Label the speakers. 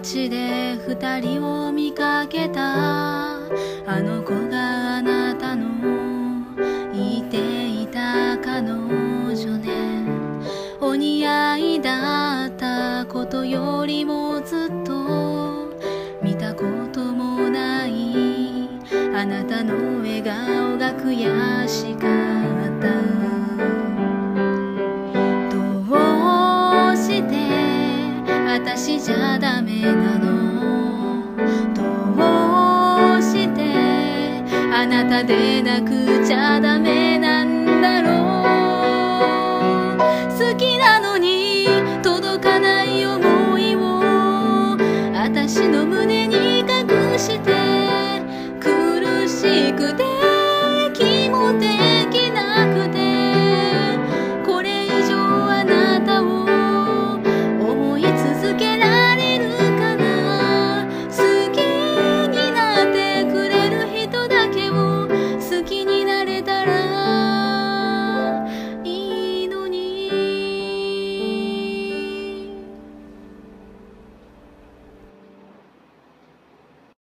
Speaker 1: 街で二人を見かけた。あの子があなたの言っていた彼女ね。お似合いだったことよりもずっと見たこともないあなたの笑顔が悔しかった。どうして私じゃダメなの？どうしてあなたでなくちゃダメなの？